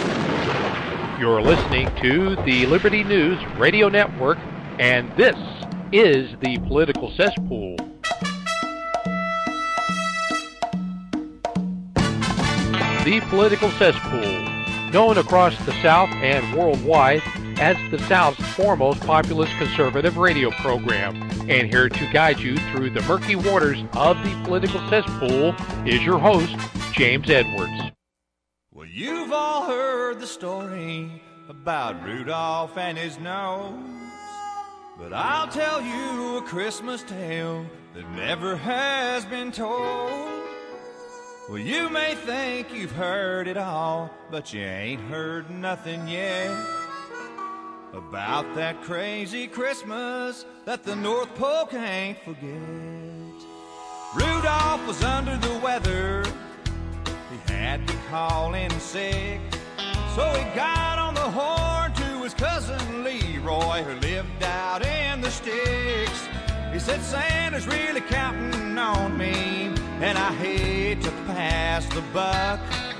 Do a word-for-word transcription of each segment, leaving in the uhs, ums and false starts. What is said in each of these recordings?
You're listening to the Liberty News Radio Network, and this is the Political Cesspool. The Political Cesspool, known across the South and worldwide as the South's foremost populist conservative radio program. And here to guide you through the murky waters of the Political Cesspool is your host, James Edwards. Well, you've all heard the story about Rudolph and his nose, but I'll tell you a Christmas tale that never has been told. Well, you may think you've heard it all, but you ain't heard nothing yet about that crazy Christmas that the North Pole can't forget. Rudolph was under the weather, he had to call in sick, so he got on the horn to his cousin Leroy, who lived out in the sticks. He said, Santa's really counting on me, and I hate to pass the buck.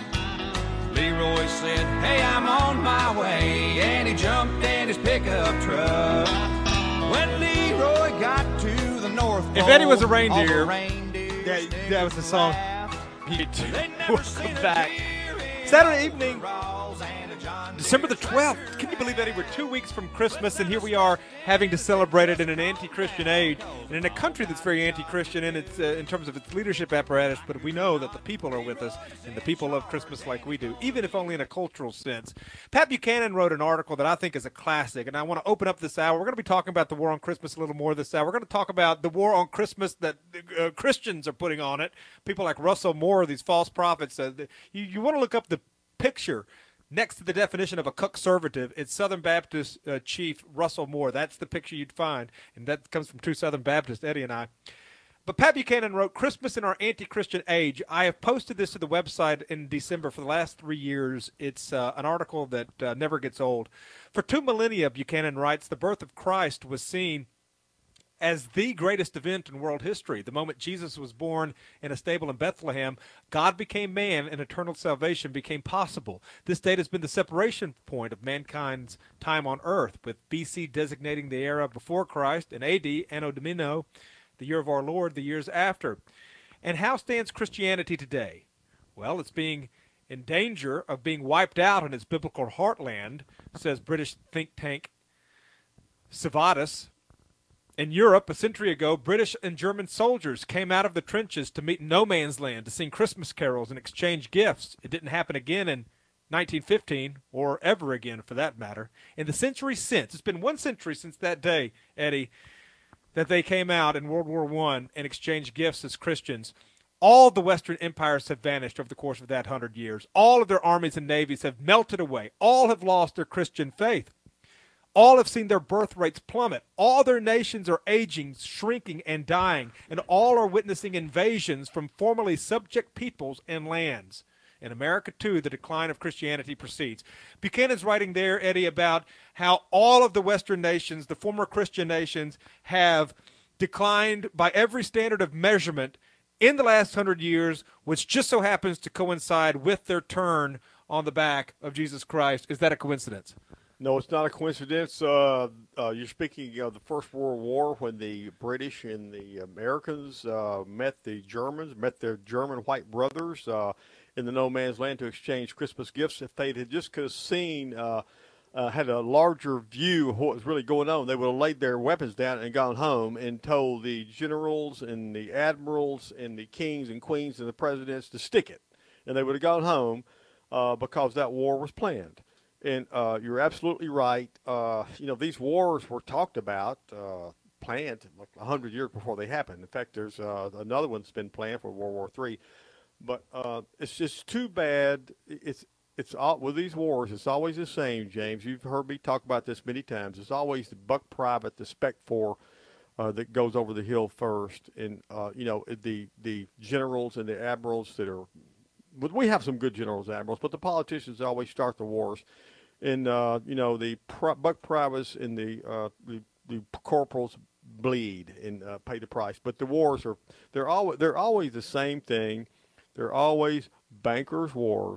Leroy said, hey, I'm on my way, and he jumped in his pickup truck. When Leroy got to the North Pole, if Eddie was a reindeer, reindeers that, that was the song. Welcome back. Saturday Saturday evening, December the twelfth. Can you believe, Eddie? We're two weeks from Christmas, and here we are having to celebrate it in an anti-Christian age and in a country that's very anti-Christian in its uh, in terms of its leadership apparatus. But we know that the people are with us, and the people love Christmas like we do, even if only in a cultural sense. Pat Buchanan wrote an article that I think is a classic, and I want to open up this hour. We're going to be talking about the war on Christmas a little more this hour. We're going to talk about the war on Christmas that uh, Christians are putting on it. People like Russell Moore, these false prophets. Uh, the, you, you want to look up the picture next to the definition of a conservative. It's Southern Baptist uh, Chief Russell Moore. That's the picture you'd find, and that comes from True Southern Baptist, Eddie and I. But Pat Buchanan wrote, Christmas in Our Anti-Christian Age. I have posted this to the website in December for the last three years. It's uh, an article that uh, never gets old. For two millennia, Buchanan writes, the birth of Christ was seen as the greatest event in world history. The moment Jesus was born in a stable in Bethlehem, God became man and eternal salvation became possible. This date has been the separation point of mankind's time on earth, with B C designating the era before Christ and A D, Anno Domini, the year of our Lord, the years after. And how stands Christianity today? Well, it's being in danger of being wiped out in its biblical heartland, says British think tank Servatus. In Europe, a century ago, British and German soldiers came out of the trenches to meet no man's land, to sing Christmas carols and exchange gifts. It didn't happen again in nineteen fifteen, or ever again for that matter. In the century since, it's been one century since that day, Eddie, that they came out in World War One and exchanged gifts as Christians. All the Western empires have vanished over the course of that hundred years. All of their armies and navies have melted away. All have lost their Christian faith. All have seen their birth rates plummet. All their nations are aging, shrinking, and dying, and all are witnessing invasions from formerly subject peoples and lands. In America, too, the decline of Christianity proceeds. Buchanan's writing there, Eddie, about how all of the Western nations, the former Christian nations, have declined by every standard of measurement in the last hundred years, which just so happens to coincide with their turn on the back of Jesus Christ. Is that a coincidence? No, it's not a coincidence. Uh, uh, you're speaking of the First World War, when the British and the Americans uh, met the Germans, met their German white brothers uh, in the no man's land to exchange Christmas gifts. If they had just could have seen, uh, uh, had a larger view of what was really going on, they would have laid their weapons down and gone home and told the generals and the admirals and the kings and queens and the presidents to stick it. And they would have gone home uh, because that war was planned. And uh, you're absolutely right. Uh, you know, these wars were talked about, uh, planned like a hundred years before they happened. In fact, there's uh, another one's been planned for World War Three. But uh, it's just too bad. It's it's all, with these wars, it's always the same, James. You've heard me talk about this many times. It's always the buck private, the spec for uh, that goes over the hill first. And, uh, you know, the, the generals and the admirals that are – but we have some good generals and admirals, but the politicians always start the wars. And, uh, you know, the pri- buck privates and the, uh, the the corporals bleed and uh, pay the price. But the wars are they're always they're always the same thing. They're always bankers' wars,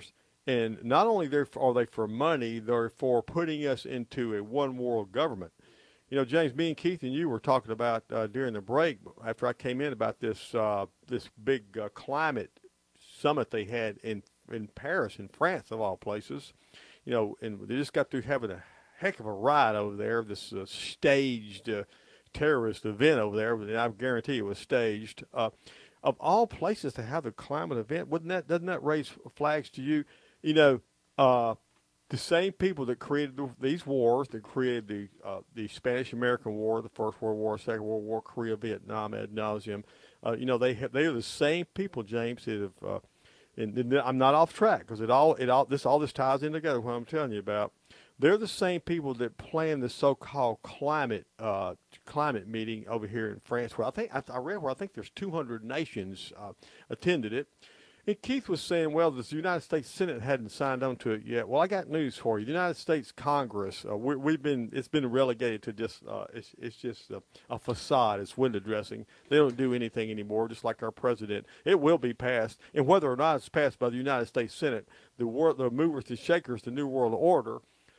And not only are they for money, they're for putting us into a one-world government. You know, James, me and Keith and you were talking about uh, during the break after I came in about this uh, this big uh, climate summit they had in in Paris, in France, of all places. You know, and they just got through having a heck of a ride over there, this uh, staged uh, terrorist event over there. And I guarantee it was staged. Uh, of all places to have a climate event, wouldn't that doesn't that raise flags to you? You know, uh, the same people that created the, these wars, that created the uh, the Spanish-American War, the First World War, Second World War, Korea, Vietnam, ad nauseum. Uh, you know, they have, they are the same people, James, that have. Uh, and, and I'm not off track because it all it all this all this ties in together. What I'm telling you about, they're the same people that planned the so-called climate uh, climate meeting over here in France. Where I think I, I read where I think there's two hundred nations uh, attended it. And Keith was saying, well, the United States Senate hadn't signed on to it yet. Well, I got news for you. The United States Congress, uh, we, we've been, it's been relegated to just, uh, it's, it's just a, a facade. It's window dressing. They don't do anything anymore, just like our president. It will be passed. And whether or not it's passed by the United States Senate, the, war, the movers, the shakers, the New World Order,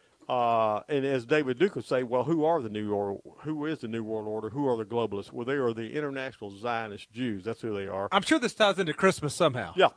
Uh, and as David Duke would say, well, who are the new or who is the New World Order? Who are the globalists? Well, they are the international Zionist Jews. That's who they are. I'm sure this ties into Christmas somehow. Yeah,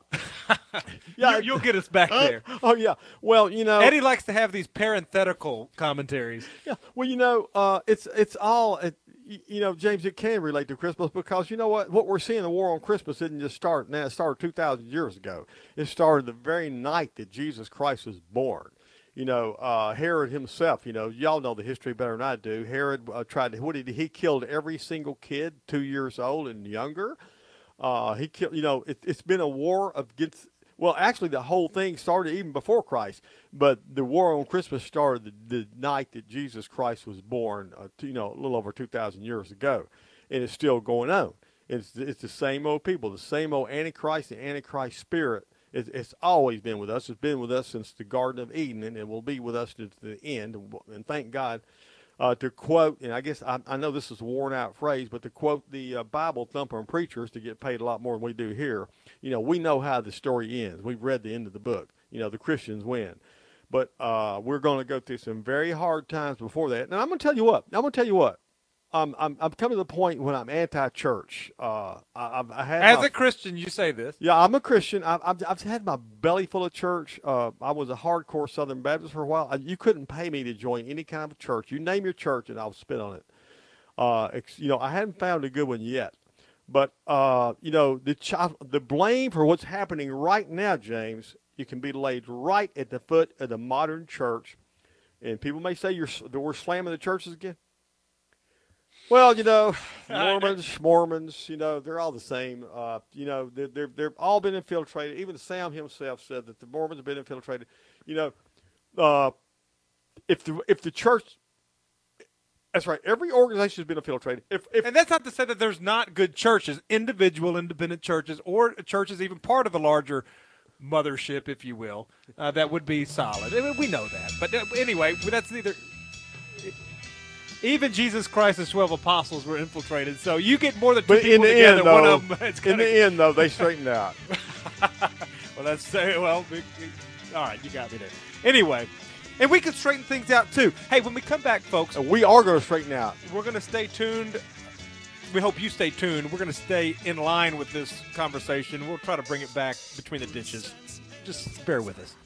yeah. you, you'll get us back there. Uh, oh yeah. Well, you know, Eddie likes to have these parenthetical commentaries. Yeah. Well, you know, uh, it's it's all. It, you know, James, it can relate to Christmas because you know what? What we're seeing, the war on Christmas, didn't just start now. It started two thousand years ago. It started the very night that Jesus Christ was born. You know, uh, Herod himself, you know, y'all know the history better than I do. Herod uh, tried to, what did he, he killed every single kid two years old and younger. Uh, he killed, you know, it, it's been a war against, well, actually the whole thing started even before Christ, but the war on Christmas started the, the night that Jesus Christ was born, uh, you know, a little over two thousand years ago, and it's still going on. It's, it's the same old people, the same old Antichrist, the Antichrist spirit. It's always been with us. It's been with us since the Garden of Eden, and it will be with us to the end. And thank God, uh, to quote, and I guess I, I know this is a worn-out phrase, but to quote the uh, Bible-thumping preachers to get paid a lot more than we do here, you know, we know how the story ends. We've read the end of the book. You know, the Christians win. But uh, we're going to go through some very hard times before that. And I'm going to tell you what. I'm going to tell you what. Um, I'm I'm coming to the point when I'm anti-church. Uh, I, I had As my, a Christian, you say this. Yeah, I'm a Christian. I've, I've I've had my belly full of church. Uh, I was a hardcore Southern Baptist for a while. I, you couldn't pay me to join any kind of a church. You name your church, and I'll spit on it. Uh, ex, you know, I hadn't found a good one yet. But uh, you know, the ch- the blame for what's happening right now, James, it can be laid right at the foot of the modern church. And people may say you're that we're slamming the churches again. Well, you know, Mormons, Mormons, you know, they're all the same. Uh, you know, they're, they're, they've all been infiltrated. Even Sam himself said that the Mormons have been infiltrated. You know, uh, if the if the church, that's right, every organization has been infiltrated. If, if And that's not to say that there's not good churches, individual independent churches, or churches even part of a larger mothership, if you will, uh, that would be solid. I mean, we know that. But uh, anyway, that's neither... Even Jesus Christ's twelve apostles were infiltrated, so you get more than two but people in the together. End, though, one of them, it's in gonna... the end, though, they straightened out. Well, that's well. All right, you got me there. Anyway, and we can straighten things out too. Hey, when we come back, folks, we are going to straighten out. We're going to stay tuned. We hope you stay tuned. We're going to stay in line with this conversation. We'll try to bring it back between the ditches. Just bear with us.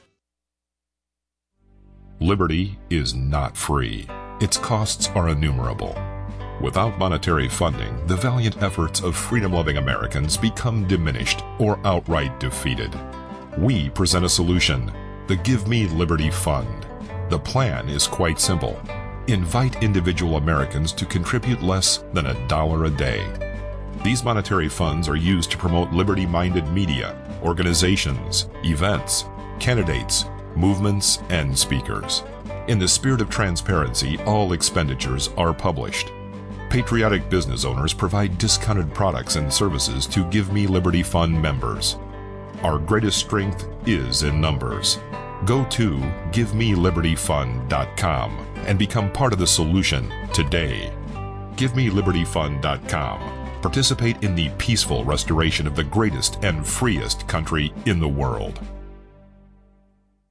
Liberty is not free. Its costs are innumerable. Without monetary funding, the valiant efforts of freedom-loving Americans become diminished or outright defeated. We present a solution, the Give Me Liberty Fund. The plan is quite simple. Invite individual Americans to contribute less than a dollar a day. These monetary funds are used to promote liberty-minded media, organizations, events, candidates, movements, and speakers. In the spirit of transparency, all expenditures are published. Patriotic business owners provide discounted products and services to Give Me Liberty Fund members. Our greatest strength is in numbers. Go to give me liberty fund dot com and become part of the solution today. give me liberty fund dot com. Participate in the peaceful restoration of the greatest and freest country in the world.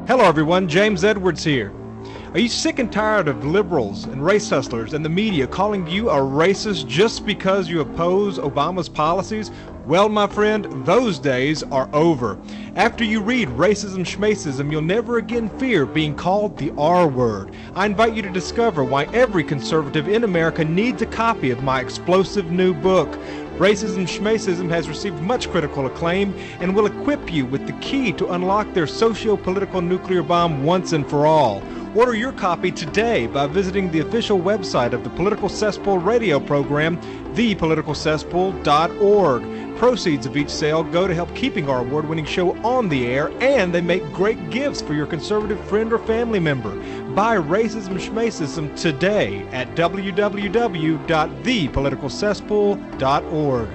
Hello everyone, James Edwards here. Are you sick and tired of liberals and race hustlers and the media calling you a racist just because you oppose Obama's policies? Well, my friend, those days are over. After you read Racism Schmacism, you'll never again fear being called the R word. I invite you to discover why every conservative in America needs a copy of my explosive new book. Racism Schmacism has received much critical acclaim and will equip you with the key to unlock their socio-political nuclear bomb once and for all. Order your copy today by visiting the official website of the Political Cesspool radio program, the political cesspool dot org. Proceeds of each sale go to help keeping our award-winning show on the air, and they make great gifts for your conservative friend or family member. Buy Racism Schmacism today at w w w dot the political cesspool dot org.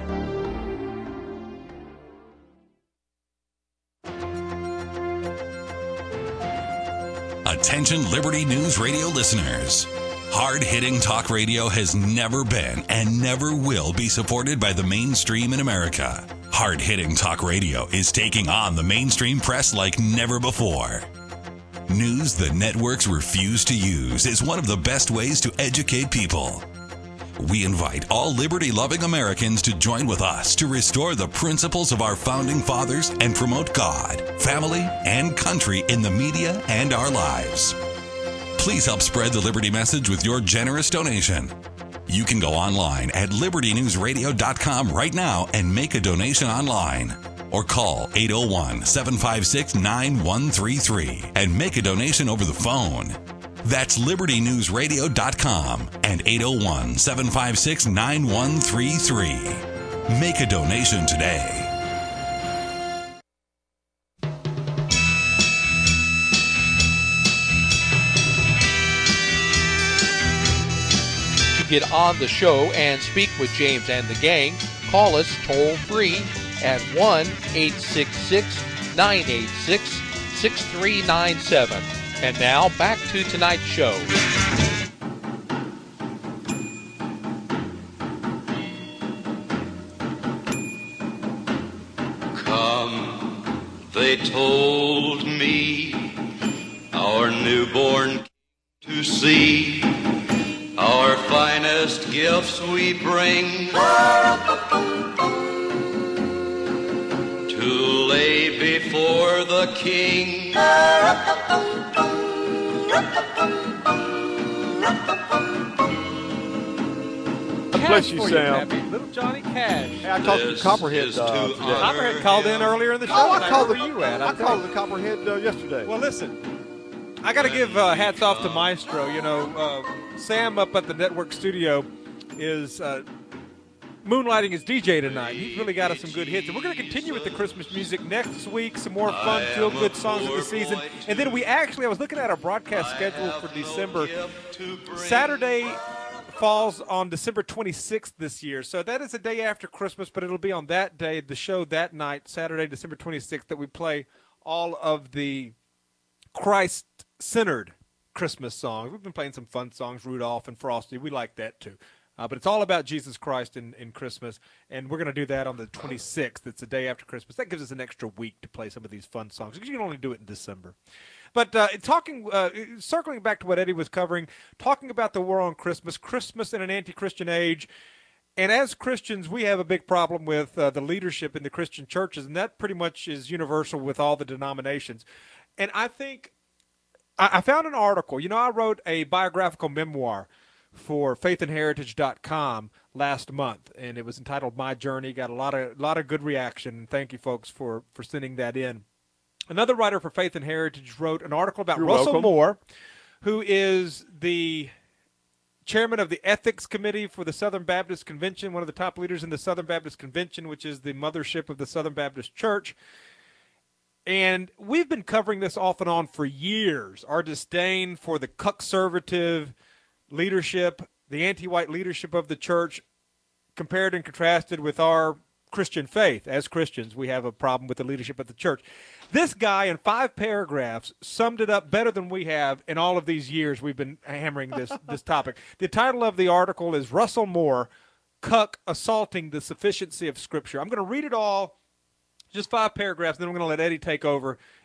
Attention Liberty News Radio listeners. Hard-hitting talk radio has never been and never will be supported by the mainstream in America. Hard-hitting talk radio is taking on the mainstream press like never before. News the networks refuse to use is one of the best ways to educate people. We invite all liberty-loving Americans to join with us to restore the principles of our founding fathers and promote God, family, and country in the media and our lives. Please help spread the Liberty message with your generous donation. You can go online at liberty news radio dot com right now and make a donation online. Or call eight oh one, seven five six, nine one three three and make a donation over the phone. That's liberty news radio dot com and eight oh one, seven five six, nine one three three. Make a donation today. To get on the show and speak with James and the gang, call us toll free at one eight six six, nine eight six, six three nine seven. And now, back to tonight's show. Come, they told me, our newborn to see, our finest gifts we bring to lay before the King. Bless you, Sam. Little Johnny Cash. Hey, I talked to Copperhead uh, today. Copperhead called in earlier in the show. Oh, I called the, Where were you at? I called the Copperhead uh, yesterday. Well, listen, I got to give uh, hats off to Maestro. You know, uh, Sam up at the network studio is uh, moonlighting as D J tonight. He's really got us some good hits. And we're going to continue with the Christmas music next week, some more fun, feel-good songs of the season. And then we actually, I was looking at our broadcast schedule for December. Saturday falls on December twenty-sixth this year. So that is the day after Christmas, but it'll be on that day, the show that night, Saturday, December twenty-sixth, that we play all of the Christ-centered Christmas songs. We've been playing some fun songs, Rudolph and Frosty. We like that too. Uh, but it's all about Jesus Christ in, in Christmas, and we're going to do that on the twenty-sixth. It's the day after Christmas. That gives us an extra week to play some of these fun songs, because you can only do it in December. But uh, talking, uh, circling back to what Eddie was covering, talking about the war on Christmas, Christmas in an anti-Christian age, and as Christians, we have a big problem with uh, the leadership in the Christian churches, and that pretty much is universal with all the denominations. And I think I, I found an article. You know, I wrote a biographical memoir for faith and heritage dot com last month, and it was entitled My Journey. Got a lot of lot of good reaction, and thank you folks for for sending that in. Another writer for Faith and Heritage wrote an article about You're Russell welcome. Moore, who is the chairman of the Ethics Committee for the Southern Baptist Convention, one of the top leaders in the Southern Baptist Convention, which is the mothership of the Southern Baptist Church. And we've been covering this off and on for years, our disdain for the conservative leadership, the anti-white leadership of the church, compared and contrasted with our Christian faith. As Christians, we have a problem with the leadership of the church. This guy, in five paragraphs, summed it up better than we have in all of these years we've been hammering this, this topic. The title of the article is Russell Moore, Cuck Assaulting the Sufficiency of Scripture. I'm going to read it all, just five paragraphs, and then I'm going to let Eddie take over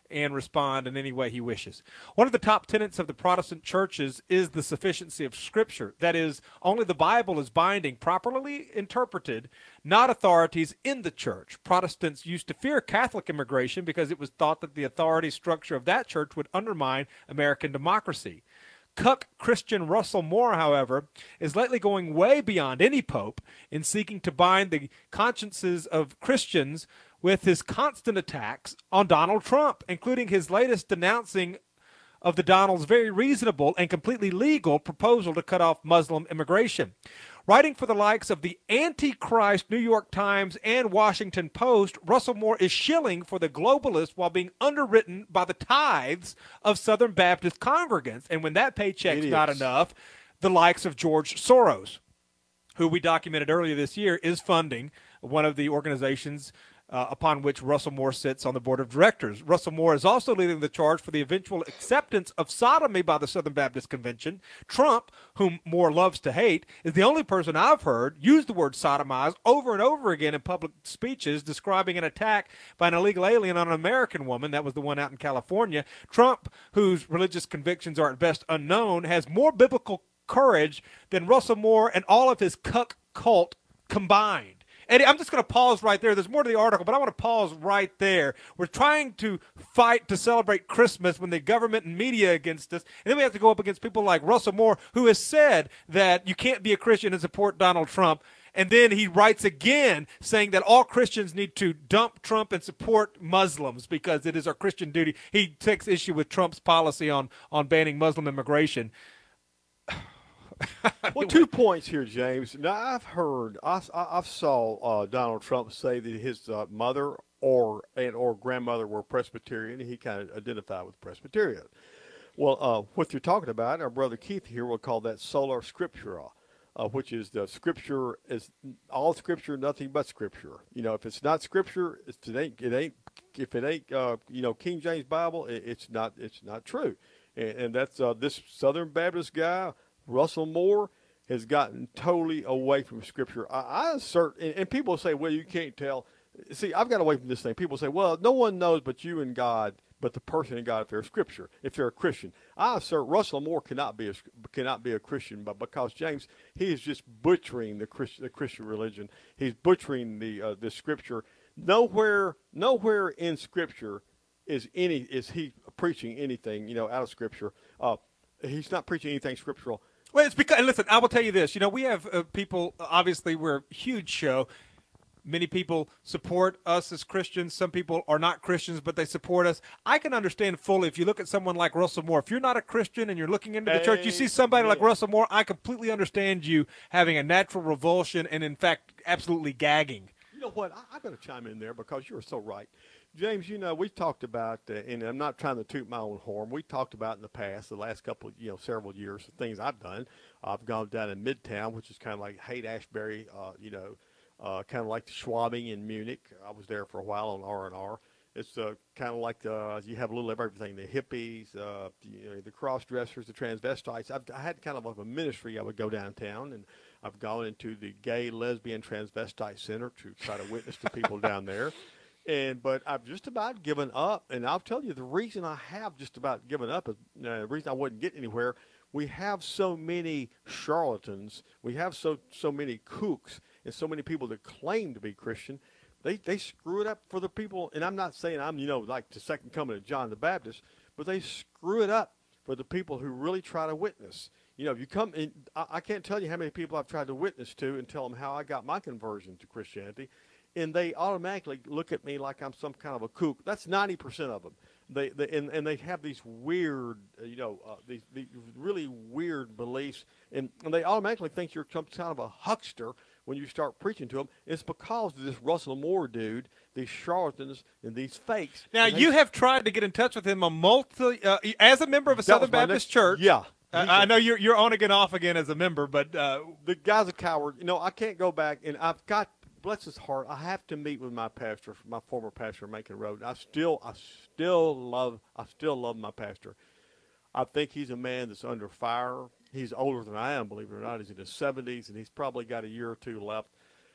and respond in any way he wishes. One of the top tenets of the Protestant churches is the sufficiency of Scripture. That is, only the Bible is binding, properly interpreted, not authorities in the church. Protestants used to fear Catholic immigration because it was thought that the authority structure of that church would undermine American democracy. Cuck Christian Russell Moore, however, is lately going way beyond any pope in seeking to bind the consciences of Christians with his constant attacks on Donald Trump, including his latest denouncing of the Donald's very reasonable and completely legal proposal to cut off Muslim immigration. Writing for the likes of the Antichrist New York Times and Washington Post, Russell Moore is shilling for the globalists while being underwritten by the tithes of Southern Baptist congregants. And when that paycheck's Idiots. not enough, the likes of George Soros, who we documented earlier this year, is funding one of the organizations Uh, upon which Russell Moore sits on the board of directors. Russell Moore is also leading the charge for the eventual acceptance of sodomy by the Southern Baptist Convention. Trump, whom Moore loves to hate, is the only person I've heard use the word sodomize over and over again in public speeches describing an attack by an illegal alien on an American woman. That was the one out in California. Trump, whose religious convictions are at best unknown, has more biblical courage than Russell Moore and all of his cuck cult combined. Eddie, I'm just going to pause right there. There's more to the article, but I want to pause right there. We're trying to fight to celebrate Christmas when the government and media against us, and then we have to go up against people like Russell Moore, who has said that you can't be a Christian and support Donald Trump. And then he writes again saying that all Christians need to dump Trump and support Muslims because it is our Christian duty. He takes issue with Trump's policy on, on banning Muslim immigration. Well, two points here, James. Now, I've heard, I, I saw uh, Donald Trump say that his uh, mother or and or grandmother were Presbyterian. He kind of identified with Presbyterian. Well, uh, what you're talking about, our brother Keith here will call that sola scriptura, uh, which is the Scripture is all Scripture, nothing but Scripture. You know, if it's not Scripture, it's, it ain't. It ain't. If it ain't, uh, you know, King James Bible, it, it's not. It's not true. And, and that's uh, this Southern Baptist guy, Russell Moore, has gotten totally away from Scripture. I, I assert, and, and people say, well, you can't tell. See, I've got away from this thing. People say, well, no one knows but you and God, but the person and God if they're Scripture, if they're a Christian. I assert Russell Moore cannot be a, cannot be a Christian, but because, James, he is just butchering the Christian, the Christian religion. He's butchering the uh, the Scripture. Nowhere, nowhere in Scripture is any is he preaching anything, you know, out of Scripture. Uh, he's not preaching anything scriptural. Well, it's because, and listen, I will tell you this. You know, we have uh, people, obviously, we're a huge show. Many people support us as Christians. Some people are not Christians, but they support us. I can understand fully if you look at someone like Russell Moore. If you're not a Christian and you're looking into the hey, church, you see somebody yeah. like Russell Moore, I completely understand you having a natural revulsion and, in fact, absolutely gagging. You know what? I, I'm going to chime in there because you're so right. James, you know, we talked about, uh, and I'm not trying to toot my own horn, we talked about in the past, the last couple, you know, several years, the things I've done. I've gone down in Midtown, which is kind of like Haight-Ashbury, uh, you know, uh, kind of like the Schwabing in Munich. I was there for a while on R and R. It's uh, kind of like the, you have a little of everything, the hippies, uh, you know, the cross-dressers, the transvestites. I've, I had kind of like a ministry. I would go downtown, and I've gone into the gay, lesbian, transvestite center to try to witness to people down there. And but I've just about given up, and I'll tell you the reason I have just about given up is uh, the reason I wouldn't get anywhere. We have so many charlatans, we have so so many kooks, and so many people that claim to be Christian. They they screw it up for the people, and I'm not saying I'm you know like the second coming of John the Baptist, but they screw it up for the people who really try to witness. You know, if you come in, I, I can't tell you how many people I've tried to witness to and tell them how I got my conversion to Christianity. And they automatically look at me like I'm some kind of a kook. That's ninety percent of them. They, they and, and they have these weird, uh, you know, uh, these, these really weird beliefs, and, and they automatically think you're some kind of a huckster when you start preaching to them. It's because of this Russell Moore dude, these charlatans, and these fakes. Now, you have tried to get in touch with him a multi, uh, as a member of a Southern Baptist next, church. Yeah. Uh, I know you're you're on again, off again as a member, but uh, the guy's a coward. You know, I can't go back, and I've got. Bless his heart, I have to meet with my pastor, my former pastor, Macon Road. I still, I still love, I still love my pastor. I think he's a man that's under fire. He's older than I am, believe it or not. He's in his seventies, and he's probably got a year or two left.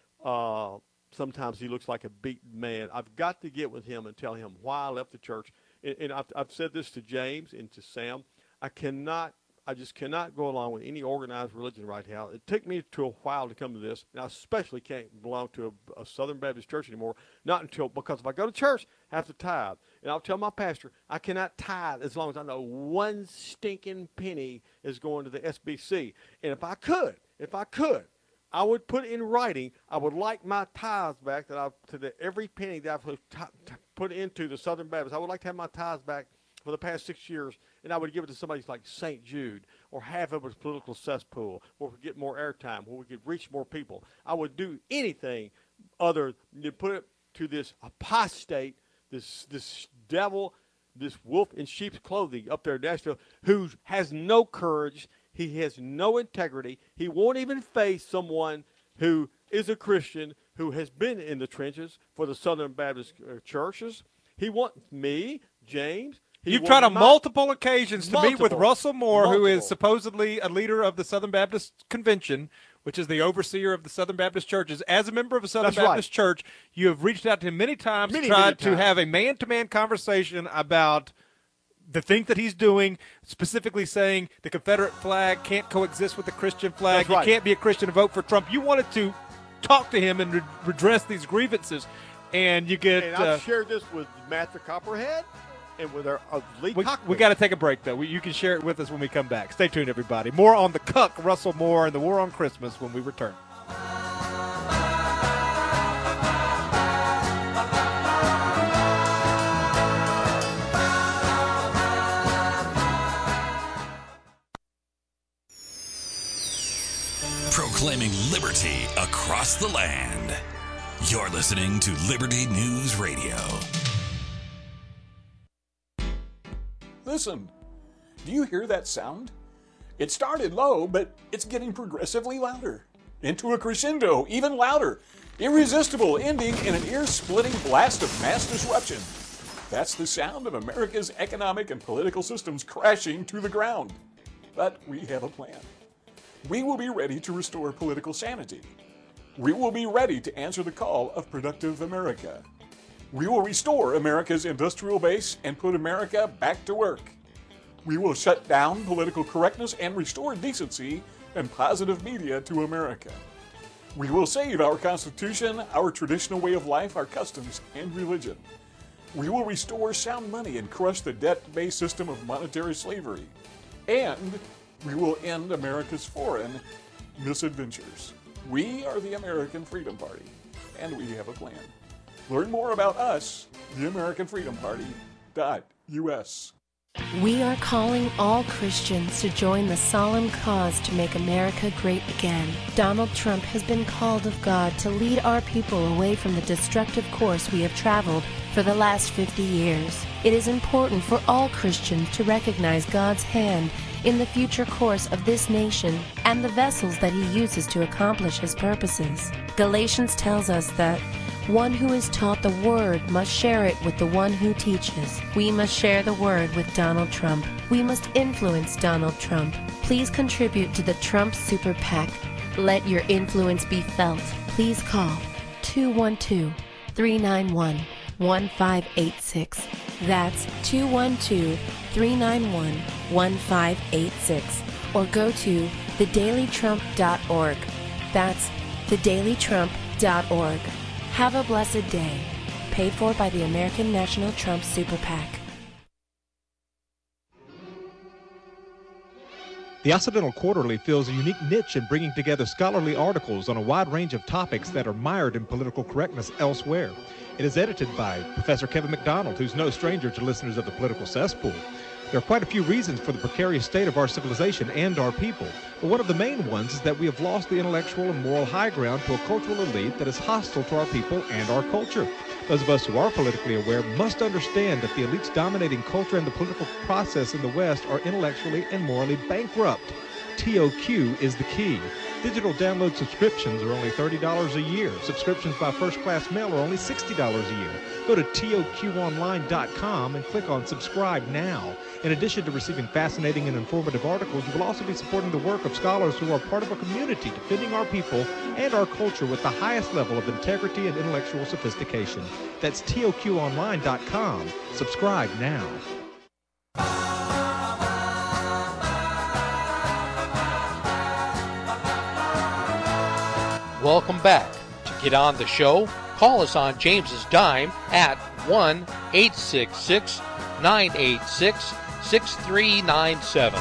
Uh, sometimes he looks like a beaten man. I've got to get with him and tell him why I left the church. and, and I've, I've said this to James and to Sam, I cannot, I just cannot go along with any organized religion right now. It took me to a while to come to this, and I especially can't belong to a, a Southern Baptist church anymore, not until, because if I go to church, I have to tithe. And I'll tell my pastor, I cannot tithe as long as I know one stinking penny is going to the S B C. And if I could, if I could, I would put in writing, I would like my tithes back, that I've, to the, every penny that I've t- t- put into the Southern Baptist, I would like to have my tithes back for the past six years, and I would give it to somebody like Saint Jude, or half of it was political cesspool, where we could get more airtime, where we could reach more people. I would do anything other than put it to this apostate, this this devil, this wolf in sheep's clothing up there in Nashville, who has no courage, he has no integrity, he won't even face someone who is a Christian, who has been in the trenches for the Southern Baptist uh, churches. He wants me, James. You've tried on multiple occasions to multiple, meet with Russell Moore, multiple. who is supposedly a leader of the Southern Baptist Convention, which is the overseer of the Southern Baptist churches. As a member of a Southern That's Baptist right. church, you have reached out to him many times, Many, tried many to times. have a man-to-man conversation about the things that he's doing, specifically saying the Confederate flag can't coexist with the Christian flag. That's right. You can't be a Christian and vote for Trump. You wanted to talk to him and re- redress these grievances, and you get... And uh, I've shared this with Matthew Copperhead and with our uh, Lee We, Cochran. we got to take a break, though. We, you can share it with us when we come back. Stay tuned, everybody. More on the cuck, Russell Moore, and the war on Christmas when we return. Proclaiming liberty across the land. You're listening to Liberty News Radio. Listen, do you hear that sound? It started low, but it's getting progressively louder. Into a crescendo, even louder. Irresistible, ending in an ear-splitting blast of mass disruption. That's the sound of America's economic and political systems crashing to the ground. But we have a plan. We will be ready to restore political sanity. We will be ready to answer the call of productive America. We will restore America's industrial base and put America back to work. We will shut down political correctness and restore decency and positive media to America. We will save our Constitution, our traditional way of life, our customs, and religion. We will restore sound money and crush the debt-based system of monetary slavery. And we will end America's foreign misadventures. We are the American Freedom Party, and we have a plan. Learn more about us, the American Freedom Party dot U S. We are calling all Christians to join the solemn cause to make America great again. Donald Trump has been called of God to lead our people away from the destructive course we have traveled for the last fifty years. It is important for all Christians to recognize God's hand in the future course of this nation and the vessels that he uses to accomplish his purposes. Galatians tells us that one who is taught the word must share it with the one who teaches. We must share the word with Donald Trump. We must influence Donald Trump. Please contribute to the Trump Super PAC. Let your influence be felt. Please call two one two, three nine one, one five eight six. That's two one two, three nine one, one five eight six. Or go to the daily trump dot org. That's the daily trump dot org. Have a blessed day. Paid for by the American National Trump Super PAC. The Occidental Quarterly fills a unique niche in bringing together scholarly articles on a wide range of topics that are mired in political correctness elsewhere. It is edited by Professor Kevin McDonald, who's no stranger to listeners of the Political Cesspool. There are quite a few reasons for the precarious state of our civilization and our people, but one of the main ones is that we have lost the intellectual and moral high ground to a cultural elite that is hostile to our people and our culture. Those of us who are politically aware must understand that the elites dominating culture and the political process in the West are intellectually and morally bankrupt. T O Q is the key. Digital download subscriptions are only thirty dollars a year. Subscriptions by first-class mail are only sixty dollars a year. Go to T O Q online dot com and click on Subscribe Now. In addition to receiving fascinating and informative articles, you will also be supporting the work of scholars who are part of a community defending our people and our culture with the highest level of integrity and intellectual sophistication. That's T O Q online dot com. Subscribe now. Welcome back. To get on the show, call us on James's dime at one eight six six, nine eight six, six three nine seven.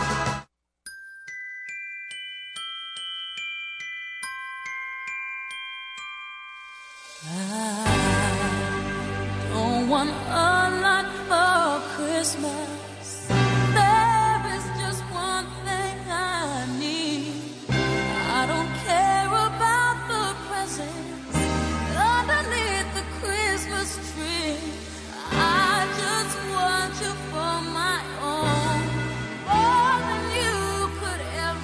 I don't want a lot for Christmas. There is just one thing I need. I don't care about the presents underneath the Christmas tree. I just want you for my own, more than you could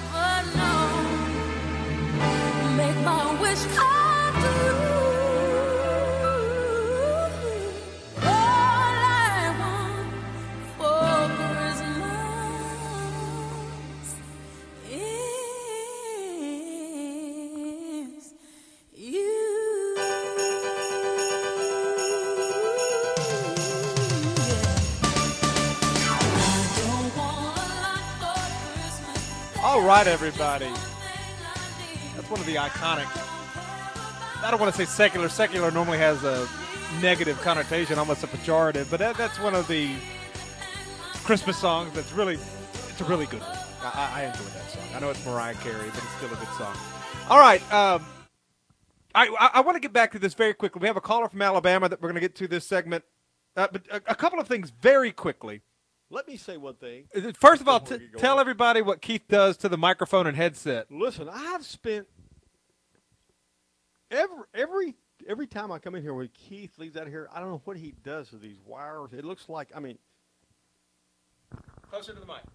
ever know. Make my wish come true. All I want for Christmas is you. All right, everybody. That's one of the iconic, I don't want to say secular. Secular normally has a negative connotation, almost a pejorative, but that, that's one of the Christmas songs that's really, it's a really good one. I, I enjoy that song. I know it's Mariah Carey, but it's still a good song. All right. Um, I, I, I want to get back to this very quickly. We have a caller from Alabama that we're going to get to this segment. Uh, but a, a couple of things very quickly. Let me say one thing. First of all, t- tell everybody what Keith does to the microphone and headset. Listen, I've spent every every every time I come in here when Keith leaves out of here, I don't know what he does to these wires. It looks like, I mean. Closer to the mic.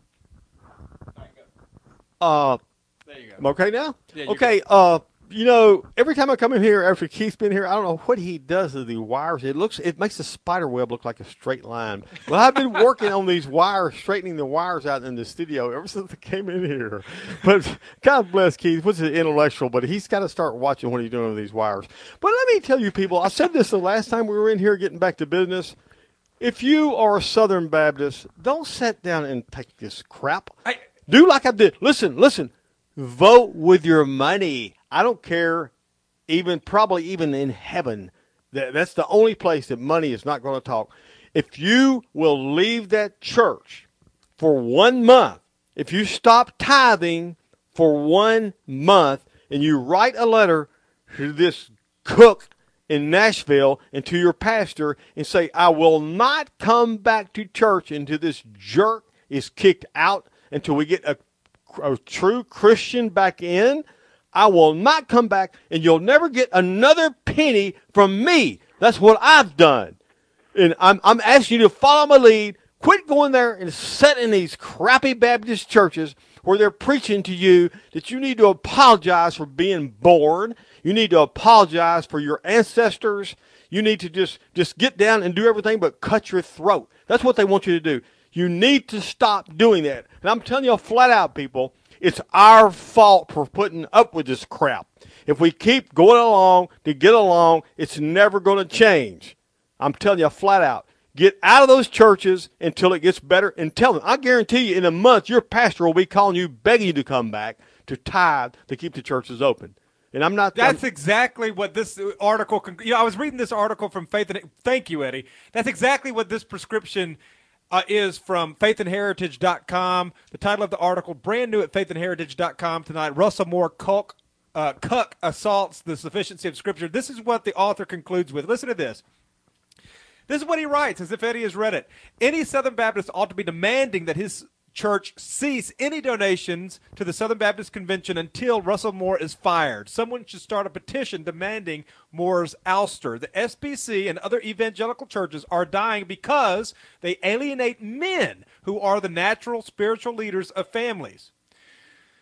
There you go. Uh, there you go. I'm okay now? Yeah, okay. Good. Uh, you know, every time I come in here after Keith's been here, I don't know what he does to the wires. It looks, it makes the spider web look like a straight line. Well, I've been working on these wires, straightening the wires out in the studio ever since I came in here. But God bless Keith. What's an intellectual, but he's got to start watching what he's doing with these wires. But let me tell you, people, I said this the last time we were in here getting back to business. If you are a Southern Baptist, don't sit down and take this crap. I, Do like I did. Listen, listen. Vote with your money. I don't care, even probably even in heaven. That, that's the only place that money is not going to talk. If you will leave that church for one month, if you stop tithing for one month, and you write a letter to this cook in Nashville and to your pastor and say, I will not come back to church until this jerk is kicked out, until we get a, a true Christian back in, I will not come back, and you'll never get another penny from me. That's what I've done. And I'm, I'm asking you to follow my lead. Quit going there and sit in these crappy Baptist churches where they're preaching to you that you need to apologize for being born. You need to apologize for your ancestors. You need to just, just get down and do everything but cut your throat. That's what they want you to do. You need to stop doing that. And I'm telling you flat out, people, it's our fault for putting up with this crap. If we keep going along to get along, it's never going to change. I'm telling you flat out. Get out of those churches until it gets better, and tell them. I guarantee you in a month, your pastor will be calling you, begging you to come back to tithe to keep the churches open. And I'm not. That's I'm, exactly what this article. You know, I was reading this article from Faith and. Thank you, Eddie. That's exactly what this prescription uh, is from faith and heritage dot com. The title of the article, brand new at faith and heritage dot com tonight. Russell Moore Cuck, uh, Cuck assaults the sufficiency of Scripture. This is what the author concludes with. Listen to this. This is what he writes, as if Eddie has read it. Any Southern Baptist ought to be demanding that his church cease any donations to the Southern Baptist Convention until Russell Moore is fired. Someone should start a petition demanding Moore's ouster. The S B C and other evangelical churches are dying because they alienate men who are the natural spiritual leaders of families.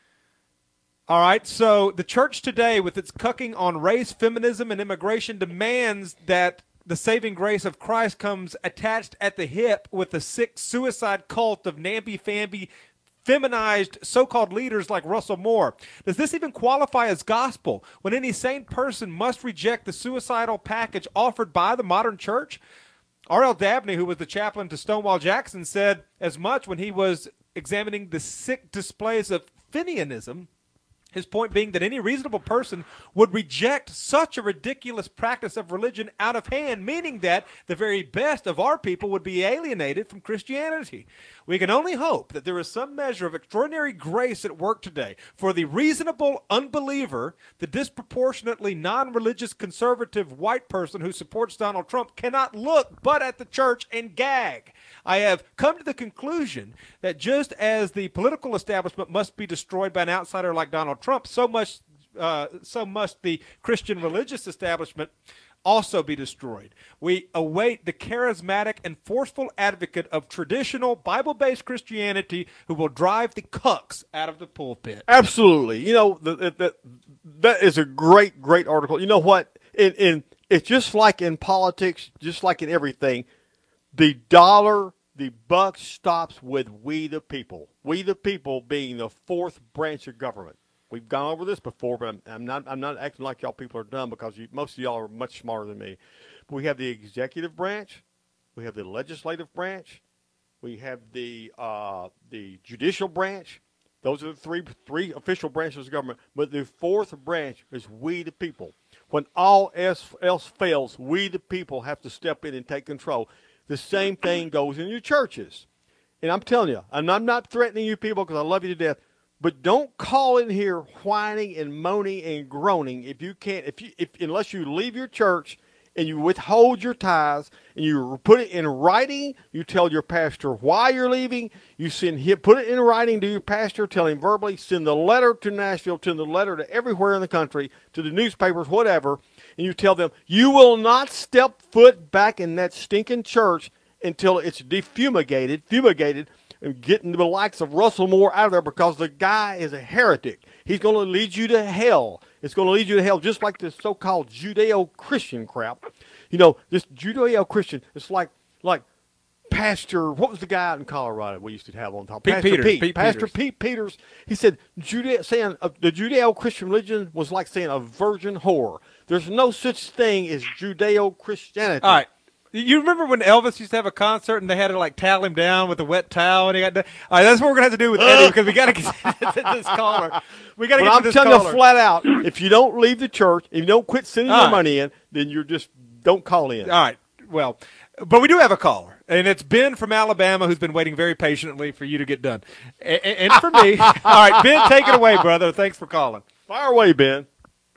All right, so the church today, with its cucking on race, feminism, and immigration, demands that the saving grace of Christ comes attached at the hip with the sick suicide cult of namby-famby, feminized so-called leaders like Russell Moore. Does this even qualify as gospel when any sane person must reject the suicidal package offered by the modern church? R L Dabney, who was the chaplain to Stonewall Jackson, said as much when he was examining the sick displays of Finianism. His point being that any reasonable person would reject such a ridiculous practice of religion out of hand, meaning that the very best of our people would be alienated from Christianity. We can only hope that there is some measure of extraordinary grace at work today for the reasonable unbeliever. The disproportionately non-religious conservative white person who supports Donald Trump cannot look but at the church and gag. I have come to the conclusion that just as the political establishment must be destroyed by an outsider like Donald Trump, so much, uh, so must the Christian religious establishment also be destroyed. We await the charismatic and forceful advocate of traditional Bible-based Christianity who will drive the cucks out of the pulpit. Absolutely. You know, the, the, the, that is a great, great article. You know what? In, in it's just like in politics, just like in everything, the dollar, the buck stops with we the people. We the people being the fourth branch of government. We've gone over this before, but I'm, I'm not. I'm not acting like y'all people are dumb because you, most of y'all are much smarter than me. But we have the executive branch, we have the legislative branch, we have the uh, the judicial branch. Those are the three three official branches of government. But the fourth branch is we the people. When all else, else fails, we the people have to step in and take control. The same thing goes in your churches. And I'm telling you, and I'm not threatening you people because I love you to death. But don't call in here whining and moaning and groaning if you can't, if you, if unless you leave your church and you withhold your tithes and you put it in writing. You tell your pastor why you're leaving. You send him, put it in writing to your pastor, tell him verbally, send the letter to Nashville, send the letter to everywhere in the country, to the newspapers, whatever, and you tell them you will not step foot back in that stinking church until it's defumigated, fumigated, and getting the likes of Russell Moore out of there because the guy is a heretic. He's going to lead you to hell. It's going to lead you to hell just like this so-called Judeo-Christian crap. You know, this Judeo-Christian, it's like like Pastor, what was the guy out in Colorado we used to have on top? Pete Pastor Peters. Pete. Pete Pastor Peters. Pete Peters. He said Judeo, saying uh, the Judeo-Christian religion was like saying a virgin whore. There's no such thing as Judeo-Christianity. All right. You remember when Elvis used to have a concert and they had to like towel him down with a wet towel and he got. To, all right, that's what we're gonna have to do with Eddie because we got to get to this caller. We got to But get I'm to this telling caller. you flat out, if you don't leave the church, if you don't quit sending All your right. money in, then you're just don't call in. All right. Well, but we do have a caller, and it's Ben from Alabama who's been waiting very patiently for you to get done, and, and for me. All right, Ben, take it away, brother. Thanks for calling. Fire away, Ben.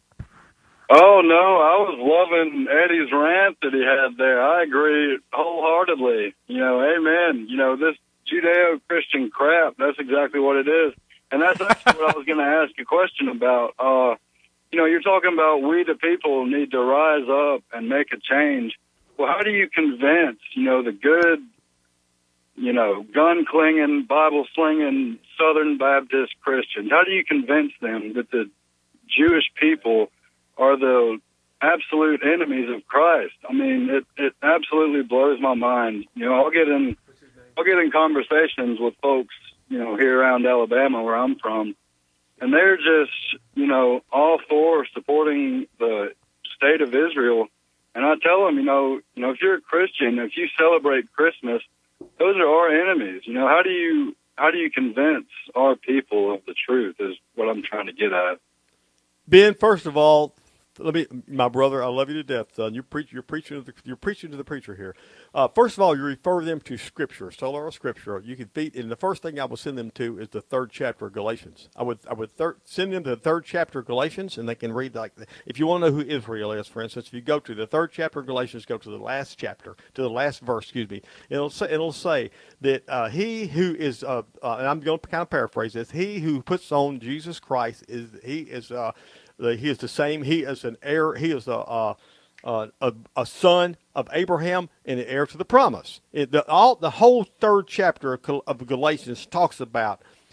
Oh, no, I was loving Eddie's rant that he had there. I agree wholeheartedly. You know, amen. You know, this Judeo-Christian crap, that's exactly what it is. And that's actually what I was going to ask a question about. Uh, you know, you're talking about we the people need to rise up and make a change. Well, how do you convince, you know, the good, you know, gun-clinging, Bible-slinging Southern Baptist Christians? How do you convince them that the Jewish people are the absolute enemies of Christ? I mean, it, it absolutely blows my mind. You know, I'll get in, I'll get in conversations with folks, you know, here around Alabama where I'm from, and they're just, you know, all for supporting the state of Israel. And I tell them, you know, you know, if you're a Christian, if you celebrate Christmas, those are our enemies. You know, how do you, how do you convince our people of the truth is what I'm trying to get at. Ben, first of all, let me, my brother, I love you to death, son. You preach, you're preaching to the, you're preaching to the preacher here. Uh, first of all, you refer them to Scripture, sola Scripture. You can feed, and the first thing I will send them to is the third chapter of Galatians. I would, I would thir- send them to the third chapter of Galatians, and they can read like, if you want to know who Israel is, for instance, if you go to the third chapter of Galatians, go to the last chapter, to the last verse, excuse me. It'll say, it'll say that uh, he who is, uh, uh, and I'm going to kind of paraphrase this, he who puts on Jesus Christ is he is. Uh, The, he is the same. He is an heir. He is a uh, uh, a, a son of Abraham and an heir to the promise. It, the, all the whole third chapter of, of Galatians talks about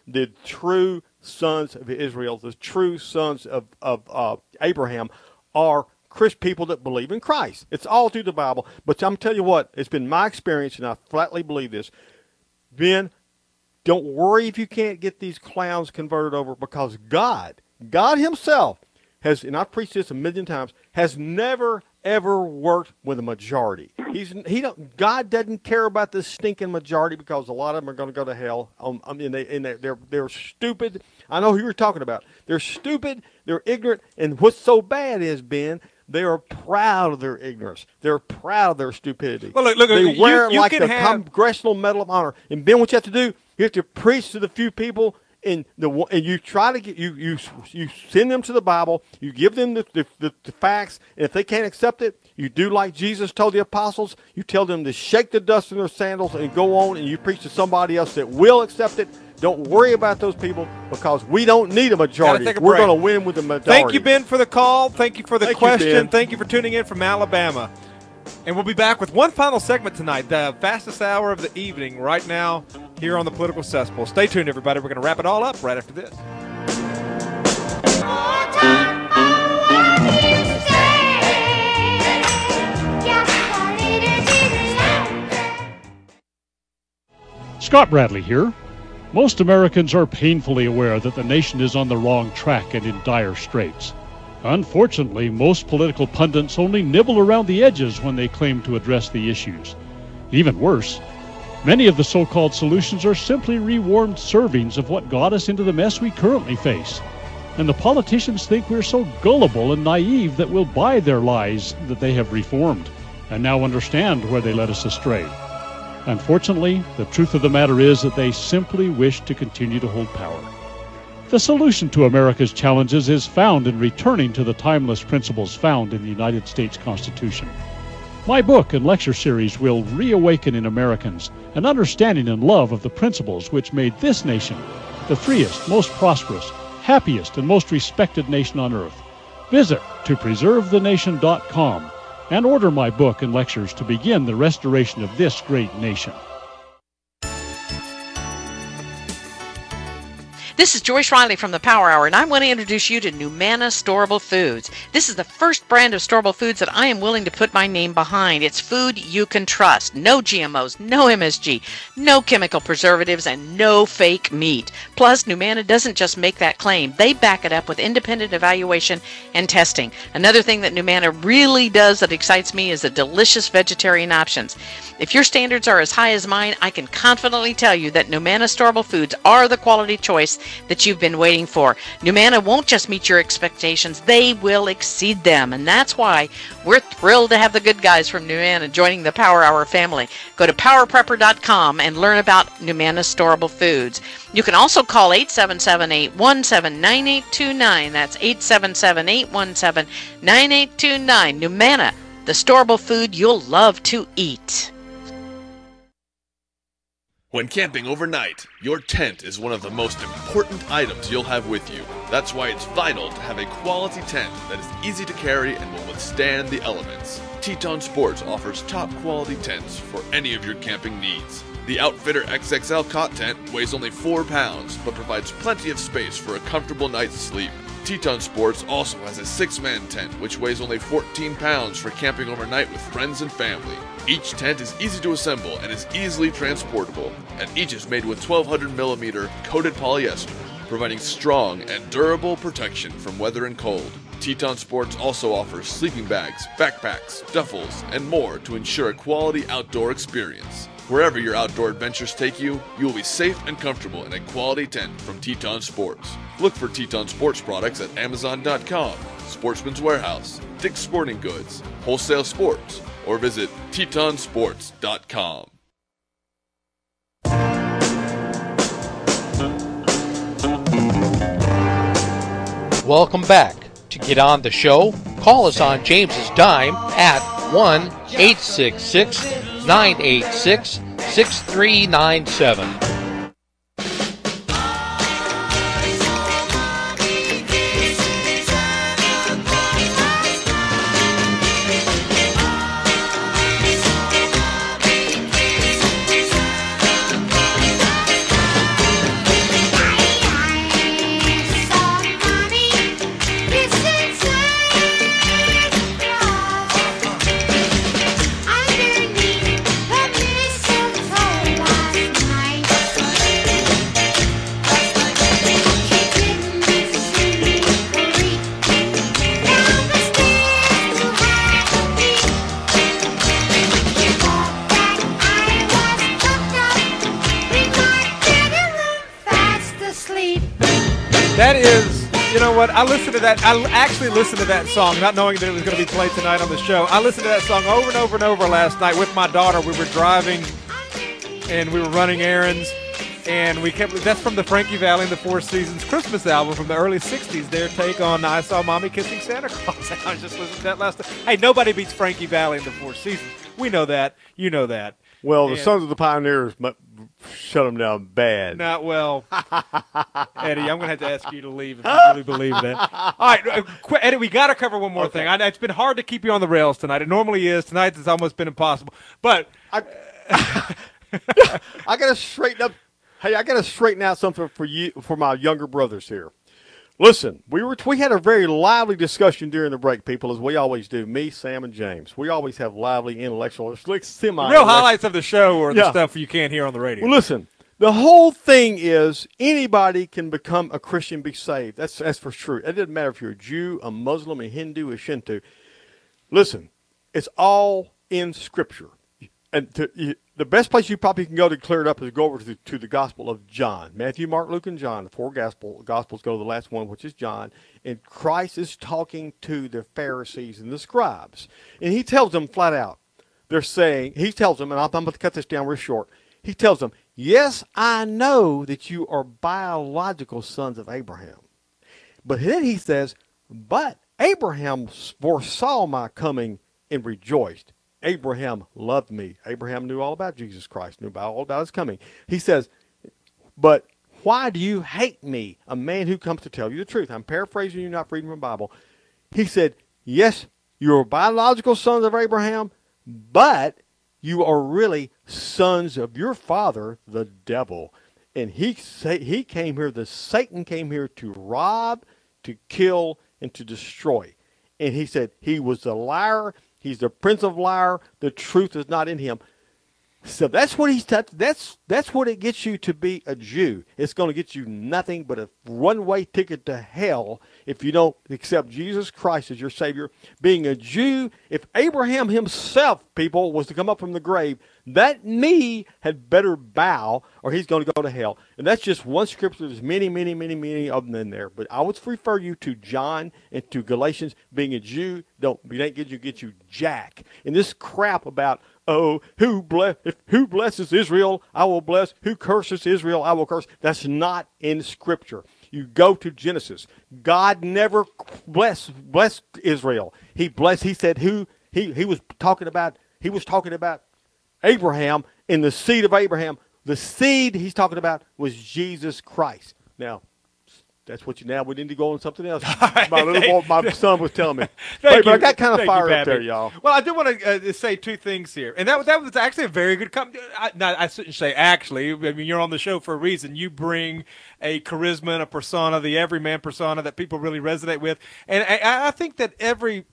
the true sons of Israel, the true sons of, of uh, Abraham, are Christian people that believe in Christ. It's all through the Bible. But I'm telling you what, it's been my experience, and I flatly believe this. Ben, don't worry if you can't get these clowns converted over, because God, God himself has, and I've preached this a million times, has never, ever worked with a majority. He's he don't. God doesn't care about this stinking majority, because a lot of them are going to go to hell. Um, I mean, they, and they're, they're they're stupid. I know who you're talking about. They're stupid. They're ignorant. And what's so bad is, Ben, they are proud of their ignorance. They're proud of their stupidity. Well, look, look, they you, wear you like can the have... Congressional Medal of Honor. And Ben, what you have to do, you have to preach to the few people. And the and you try to get you you you send them to the Bible. You give them the, the, the, the facts, and if they can't accept it, you do like Jesus told the apostles. You tell them to shake the dust in their sandals and go on, and you preach to somebody else that will accept it. Don't worry about those people, because we don't need a majority. A We're going to win with the majority. Thank you, Ben, for the call. Thank you for the Thank question. You, Thank you for tuning in from Alabama. And we'll be back with one final segment tonight, the fastest hour of the evening, right now here on the Political Cesspool. Stay tuned, everybody. We're going to wrap it all up right after this. Scott Bradley here. Most Americans are painfully aware that the nation is on the wrong track and in dire straits. Unfortunately, most political pundits only nibble around the edges when they claim to address the issues. Even worse, many of the so-called solutions are simply rewarmed servings of what got us into the mess we currently face. And the politicians think we're so gullible and naive that we'll buy their lies that they have reformed, and now understand where they led us astray. Unfortunately, the truth of the matter is that they simply wish to continue to hold power. The solution to America's challenges is found in returning to the timeless principles found in the United States Constitution. My book and lecture series will reawaken in Americans an understanding and love of the principles which made this nation the freest, most prosperous, happiest, and most respected nation on earth. Visit to preserve the nation dot com and order my book and lectures to begin the restoration of this great nation. This is Joyce Riley from the Power Hour, and I want to introduce you to Numana Storable Foods. This is the first brand of storable foods that I am willing to put my name behind. It's food you can trust. No G M Os, no M S G, no chemical preservatives, and no fake meat. Plus, Numana doesn't just make that claim. They back it up with independent evaluation and testing. Another thing that Numana really does that excites me is the delicious vegetarian options. If your standards are as high as mine, I can confidently tell you that Numana Storable Foods are the quality choice that you've been waiting for. Numana won't just meet your expectations, they will exceed them. And that's why we're thrilled to have the good guys from Numana joining the Power Hour family. Go to power prepper dot com and learn about Numana Storable Foods. You can also call eight seven seven, eight one seven, nine eight two nine. That's eight seven seven, eight one seven, nine eight two nine. Numana, the storable food you'll love to eat. When camping overnight, your tent is one of the most important items you'll have with you. That's why it's vital to have a quality tent that is easy to carry and will withstand the elements. Teton Sports offers top quality tents for any of your camping needs. The Outfitter X X L cot tent weighs only four pounds, but provides plenty of space for a comfortable night's sleep. Teton Sports also has a six-man tent, which weighs only fourteen pounds for camping overnight with friends and family. Each tent is easy to assemble and is easily transportable, and each is made with twelve hundred millimeter coated polyester, providing strong and durable protection from weather and cold. Teton Sports also offers sleeping bags, backpacks, duffels, and more to ensure a quality outdoor experience. Wherever your outdoor adventures take you, you will be safe and comfortable in a quality tent from Teton Sports. Look for Teton Sports products at amazon dot com, Sportsman's Warehouse, Dick's Sporting Goods, Wholesale Sports, or visit teton sports dot com. Welcome back. To get on the show, call us on James's dime at one eight six six, nine eight six, six three nine seven. That is, you know what? I listened to that. I actually listened to that song, not knowing that it was going to be played tonight on the show. I listened to that song over and over and over last night with my daughter. We were driving, and we were running errands, and we kept. That's from the Frankie Valli and the Four Seasons Christmas album from the early sixties. Their take on "I Saw Mommy Kissing Santa Claus." I was just listening to that last night. Hey, nobody beats Frankie Valli and the Four Seasons. We know that. You know that. Well, the And- Sons of the Pioneers mu- shut them down bad. Not well. Eddie, I'm going to have to ask you to leave if you really believe that. All right, uh, qu- Eddie, we got to cover one more Okay. thing. I know it's been hard to keep you on the rails tonight. It normally is. Tonight it's almost been impossible. But I got to straighten up. Hey, I got to straighten out something for you, for my younger brothers here. Listen, we were we had a very lively discussion during the break, people, as we always do. Me, Sam, and James. We always have lively, intellectual, like semi. the real highlights of the show are the Yeah. stuff you can't hear on the radio. Well, listen, the whole thing is anybody can become a Christian, be saved. That's that's for sure. It doesn't matter if you're a Jew, a Muslim, a Hindu, a Shinto. Listen, it's all in Scripture. And to, you, the best place you probably can go to clear it up is go over to the, to the Gospel of John. Matthew, Mark, Luke, and John. The four gospel, Gospels go to the last one, which is John. And Christ is talking to the Pharisees and the scribes. And he tells them flat out, they're saying, he tells them, and I'm going to cut this down real short. He tells them, yes, I know that you are biological sons of Abraham. But then he says, but Abraham foresaw my coming and rejoiced. Abraham loved me. Abraham knew all about Jesus Christ, knew about all about his coming. He says, but why do you hate me, a man who comes to tell you the truth? I'm paraphrasing you, not reading from the Bible. He said, yes, you're biological sons of Abraham, but you are really sons of your father, the devil. And he say, he came here, the Satan came here to rob, to kill, and to destroy. And he said he was the liar. He's the prince of liar. The truth is not in him. So that's what he's. That's that's what it gets you to be a Jew. It's going to get you nothing but a one-way ticket to hell if you don't accept Jesus Christ as your Savior. Being a Jew, if Abraham himself, people, was to come up from the grave, that knee had better bow, or he's going to go to hell. And that's just one scripture. There's many, many, many, many of them in there. But I would refer you to John and to Galatians. Being a Jew, don't it ain't get you get you jack. And this crap about, oh, who bless if who blesses Israel, I will bless. Who curses Israel, I will curse. That's not in Scripture. You go to Genesis. God never blessed blessed Israel. He blessed. He said who he he was talking about. He was talking about Abraham and the seed of Abraham. The seed he's talking about was Jesus Christ. Now, that's what you now we need to go on something else. My little boy, my son was telling me. Hey, but I got kind of Thank you, fired up Pappy. there, y'all. Well, I do want to uh, say two things here, and that that was actually a very good. Com- I, no, I shouldn't say actually. I mean, you're on the show for a reason. You bring a charisma and a persona, the everyman persona that people really resonate with, and I, I think that every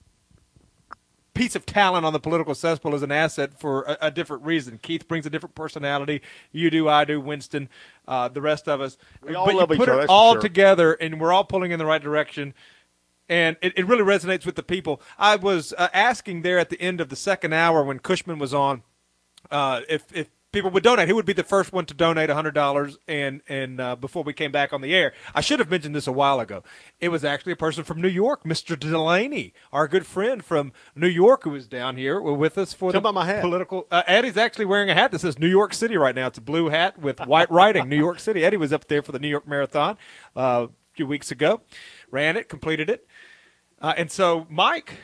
piece of talent on the political cesspool is an asset for a, a different reason. Keith brings a different personality. You do, I do, Winston, uh, the rest of us. We all but love you each put other, it that's for all sure. together, and we're all pulling in the right direction. And it, it really resonates with the people. I was uh, asking there at the end of the second hour when Cushman was on uh, if if people would donate. Who would be the first one to donate one hundred dollars? And and uh, before we came back on the air, I should have mentioned this a while ago. It was actually a person from New York, Mister Delaney, our good friend from New York, who was down here with us for Tell the about my hat. political. Uh, Eddie's actually wearing a hat that says New York City right now. It's a blue hat with white writing, New York City. Eddie was up there for the New York Marathon uh, a few weeks ago, ran it, completed it. Uh, and so Mike,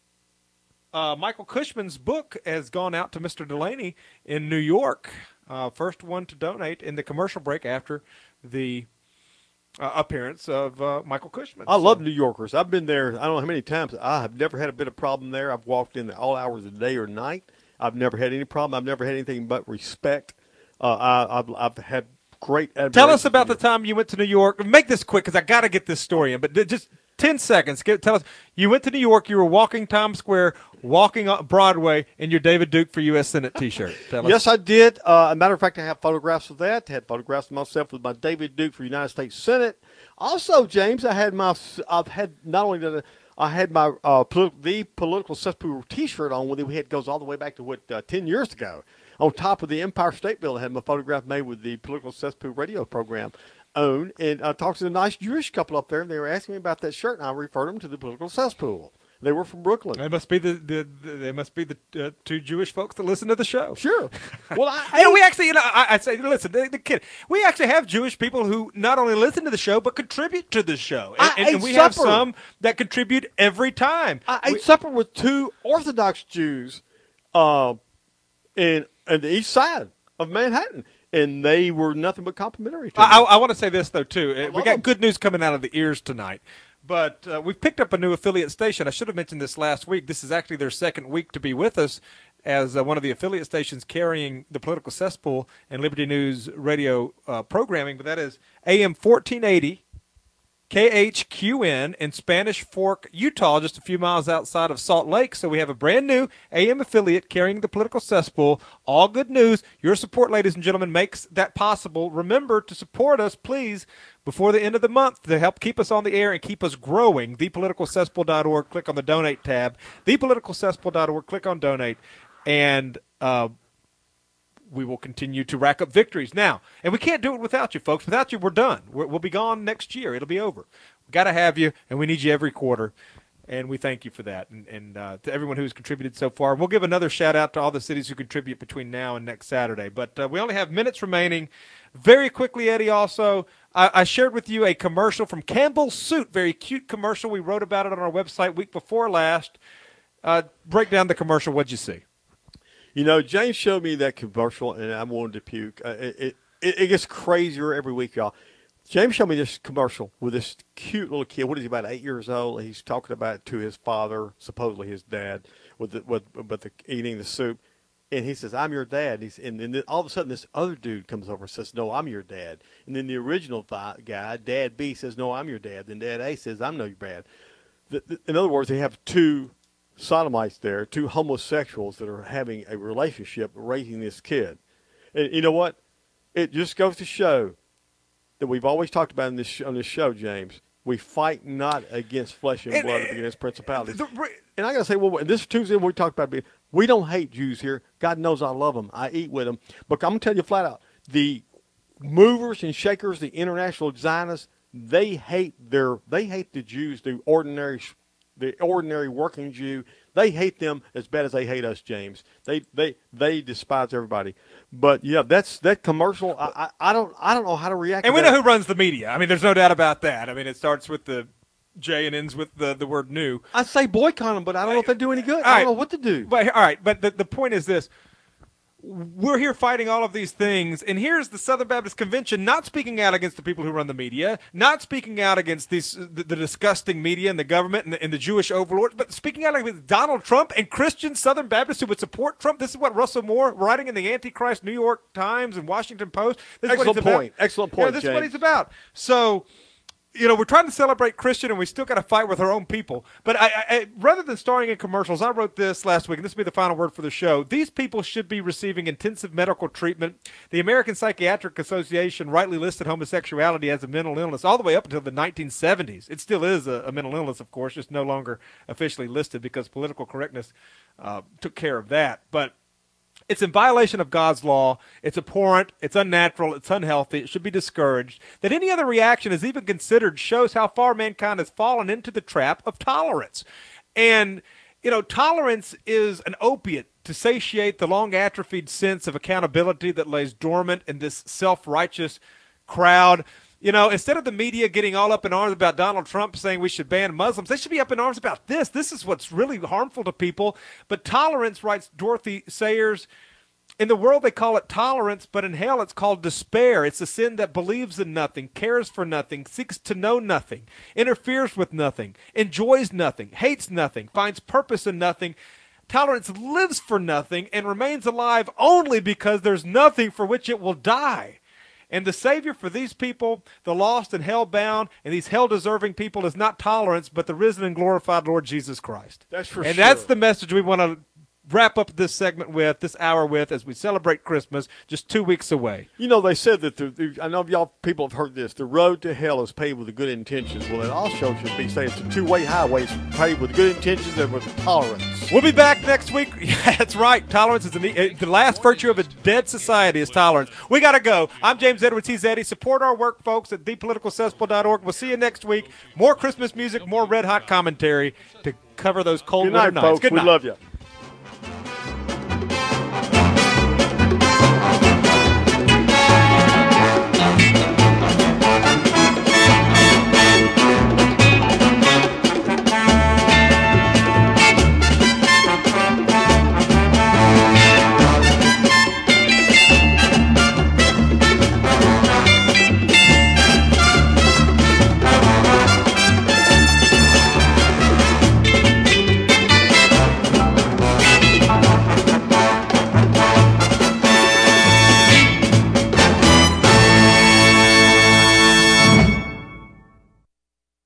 uh, Michael Cushman's book has gone out to Mister Delaney in New York. Uh, first one to donate in the commercial break after the uh, appearance of uh, Michael Cushman. I love New Yorkers. I've been there, I don't know how many times. I have never had a bit of problem there. I've walked in all hours of the day or night. I've never had any problem. I've never had anything but respect. Uh, I, I've, I've had great admiration. Tell us about the time you went to New York. Make this quick because I got to get this story in, but just ten seconds. Get, tell us. You went to New York. You were walking Times Square, walking on Broadway in your David Duke for U S Senate T-shirt. Tell us. Yes, I did. Uh, as a matter of fact, I have photographs of that. I had photographs of myself with my David Duke for United States Senate. Also, James, I had my. I've had not only did I, I had my uh, polit- the political cesspool T-shirt on with it. We had goes all the way back to what uh, ten years ago. On top of the Empire State Building, I had my photograph made with the political cesspool radio program. own. And I talked to a nice Jewish couple up there, and they were asking me about that shirt, and I referred them to the Political Cesspool. They were from Brooklyn. They must be the, the, the they must be the uh, two Jewish folks that listen to the show. Sure. Well, I, you know, we actually, you know, I, I say, listen, the, the kid, we actually have Jewish people who not only listen to the show but contribute to the show, and, I and, ate and we supper. have some that contribute every time. I we, ate supper with two Orthodox Jews, uh, in in the east side of Manhattan, and they were nothing but complimentary to me. I, I, I want to say this though too. I We love got them. good news coming out of the ears tonight. But uh, we've picked up a new affiliate station. I should have mentioned this last week. This is actually their second week to be with us as uh, one of the affiliate stations carrying the Political Cesspool and Liberty News radio uh, programming. But that is A M fourteen eighty K H Q N in Spanish Fork, Utah, just a few miles outside of Salt Lake. So we have a brand new A M affiliate carrying the Political Cesspool. All good news. Your support, ladies and gentlemen, makes that possible. Remember to support us, please, before the end of the month to help keep us on the air and keep us growing. the political cesspool dot org. Click on the Donate tab. the political cesspool dot org. Click on Donate. And uh, we will continue to rack up victories. Now, and we can't do it without you, folks. Without you, we're done. We're, we'll be gone next year. It'll be over. We've got to have you, and we need you every quarter. And we thank you for that. And, and uh, to everyone who's contributed so far. We'll give another shout-out to all the cities who contribute between now and next Saturday. But uh, we only have minutes remaining. Very quickly, Eddie, also, I, I shared with you a commercial from Campbell's Soup. Very cute commercial. We wrote about it on our website week before last. Uh, break down the commercial. What'd you see? You know, James showed me that commercial, and I wanted to puke. Uh, it, it it gets crazier every week, y'all. James showed me this commercial with this cute little kid. What is he, about eight years old? He's talking about it to his father, supposedly his dad, with the, with, with the eating the soup. And he says, "I'm your dad." And, he's, and then all of a sudden, this other dude comes over and says, "No, I'm your dad." And then the original th- guy, Dad B, says, "No, I'm your dad." Then Dad A says, "I'm no your dad." The, the, in other words, they have two sodomites there, two homosexuals that are having a relationship raising this kid. And you know what? It just goes to show that we've always talked about in this sh- on this show, James. We fight not against flesh and, and blood, but against principalities. The, and I got to say, well, this Tuesday we talked about, we don't hate Jews here. God knows I love them. I eat with them. But I'm going to tell you flat out, the movers and shakers, the international Zionists, they hate their, they hate the Jews, the ordinary The ordinary working Jew. They hate them as bad as they hate us, James. They they they despise everybody. But yeah, that's that commercial. I I, I don't I don't know how to react. And to we that. know who runs the media. I mean, there's no doubt about that. I mean, it starts with the J and ends with the the word new. I say boycott them, but I don't know if they do any good. All I right. don't know what to do. But all right, but the the point is this. We're here fighting all of these things, and here's the Southern Baptist Convention not speaking out against the people who run the media, not speaking out against these the, the disgusting media and the government and the, and the Jewish overlords, but speaking out against Donald Trump and Christian Southern Baptists who would support Trump. This is what Russell Moore, writing in the Antichrist New York Times and Washington Post, this is Excellent what he's point. about. Excellent point, You know, this James. is what he's about. So, you know, we're trying to celebrate Christian, and we still got to fight with our own people. But I, I, rather than starring in commercials, I wrote this last week, and this will be the final word for the show. These people should be receiving intensive medical treatment. The American Psychiatric Association rightly listed homosexuality as a mental illness all the way up until the nineteen seventies. It still is a, a mental illness, of course, just no longer officially listed because political correctness uh, took care of that. But it's in violation of God's law. It's abhorrent. It's unnatural. It's unhealthy. It should be discouraged. That any other reaction is even considered shows how far mankind has fallen into the trap of tolerance. And, you know, tolerance is an opiate to satiate the long atrophied sense of accountability that lays dormant in this self-righteous crowd. You know, instead of the media getting all up in arms about Donald Trump saying we should ban Muslims, they should be up in arms about this. This is what's really harmful to people. But tolerance, writes Dorothy Sayers, in the world they call it tolerance, but in hell it's called despair. It's a sin that believes in nothing, cares for nothing, seeks to know nothing, interferes with nothing, enjoys nothing, hates nothing, finds purpose in nothing. Tolerance lives for nothing and remains alive only because there's nothing for which it will die. And the Savior for these people, the lost and hell-bound, and these hell-deserving people is not tolerance, but the risen and glorified Lord Jesus Christ. That's for and sure. And that's the message we want to wrap up this segment with, this hour with, as we celebrate Christmas, just two weeks away. You know, they said that, the, the, I know y'all people have heard this, the road to hell is paved with good intentions. Well, it also should be saying it's a two-way highway. It's paved with good intentions and with tolerance. We'll be back next week. Yeah, that's right. Tolerance is the, the last virtue of a dead society is tolerance. We got to go. I'm James Edwards. He's Eddie. Support our work, folks, at the political cesspool dot org. We'll see you next week. More Christmas music, more red hot commentary to cover those cold Good night, winter nights. folks. Good We night. love you.